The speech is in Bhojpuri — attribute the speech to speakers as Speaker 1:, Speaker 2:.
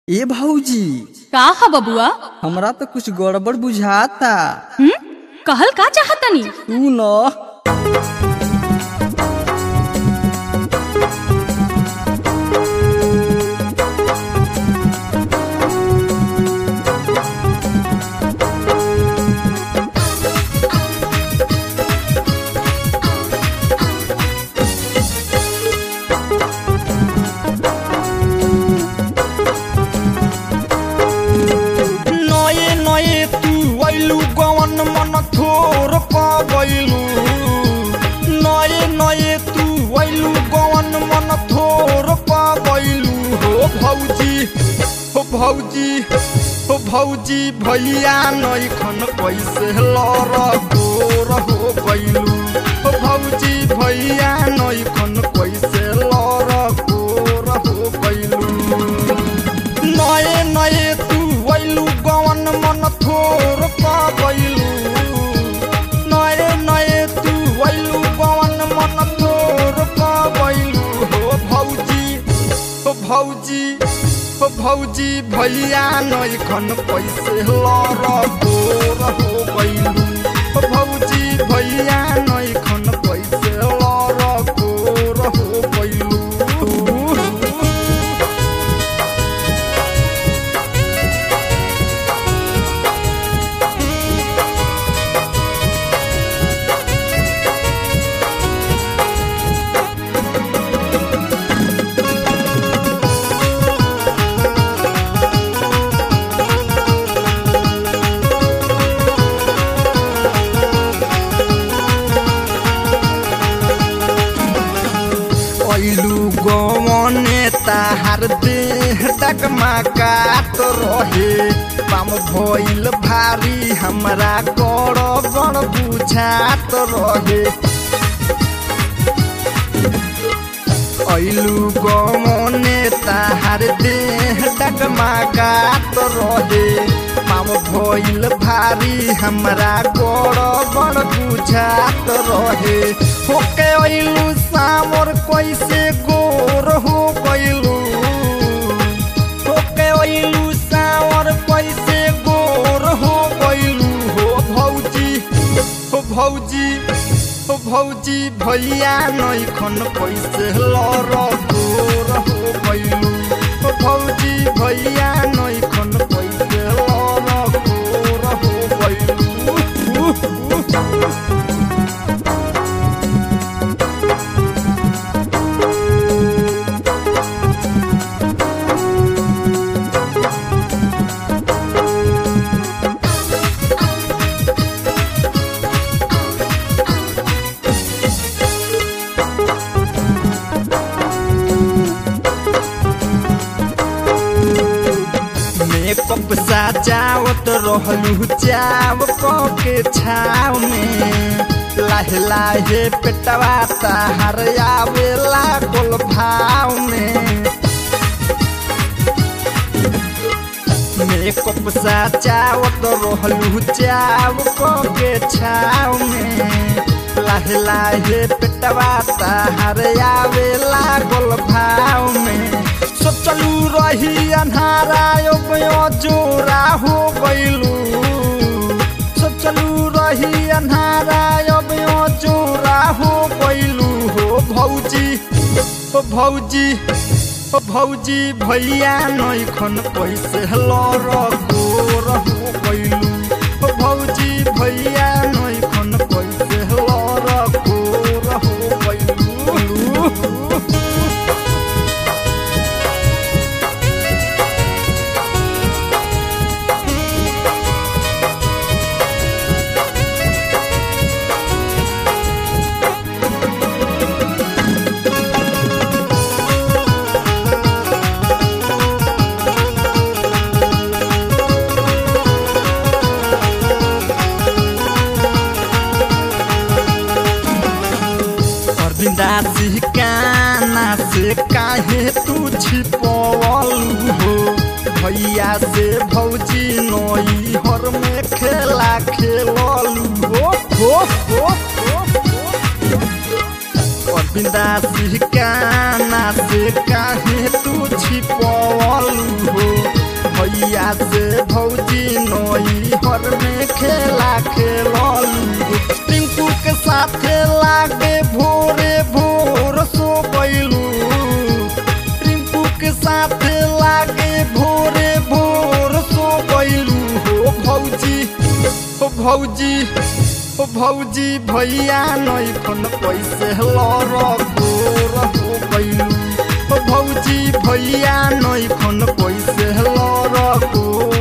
Speaker 1: ए भौजी
Speaker 2: का ह बबुआ?
Speaker 1: हमरा तो कुछ गड़बड़ बुझाता।
Speaker 2: कहल का चाहतनी?
Speaker 1: तू न
Speaker 3: मन थोर पाबैलू नए नए तू वैलू गवन मन थोर पाबैलू हो भौजी भैया नैखन कैसे लर गोर हो गैलू हो भौजी भैया नैखन कैसे लर गोर हो गैलू नए नए तू वैलू गवन मन थोर पाबैलू भौजी भैया नैखन कैसे लर गोर हो गैलू भौजी भैया नैखन कैसे लर गोर हो गैलू। गवने ताहार देह डगमगात रहे पाम भइल भारी हमरा गड़बड़ बुझात रहे ऐलू गवने ताहार देह डगमगात रहे पाम भइल भारी हमरा गड़बड़ बुझात रहे होके ऐलू सामर कैसे गोर हो गैलू होके ऐलू सावर कैसे गोर हो गैलू हो भौजी भैया नैखन कैसे लर गोर हो गैलू हो भौजी भैया नैखन कैसे लर गोर हो गैलू। मेकअप सजावत रहलू चाव के छाव में लाहे लाहे पेटवा ताहर आवेला गोल भाव में मेकअप सजावत रहलू चाव के छाव में लाहे लाहे पेटवा ताहर आवेला गोल भाव में सोचलू रही अन्हारा जोरा हो गैलू सोचलू रही अन्हारा जोरा हो गैलू हो भौजी भैया नैखन कैसे लर गोर हो गैलू हो भौजी भैया नैखन कैसे लर गोर हो गैलू। दासी काना से काहे तू छिपवलू हो भैया से भौजी नई हर में खेला खेललू हो दासी काना से काहे तू छिपवलू हो खेललू टिंकू के साथे लागे भोरे भोर सो गइलू टिंकू के साथे लागे भोरे भोर सो गइलू हो भौजी हो भौजी हो भौजी भैया नैखन पैसे लर गोर हो गइलू हो भौजी भैया नैखन पैसे लर गोर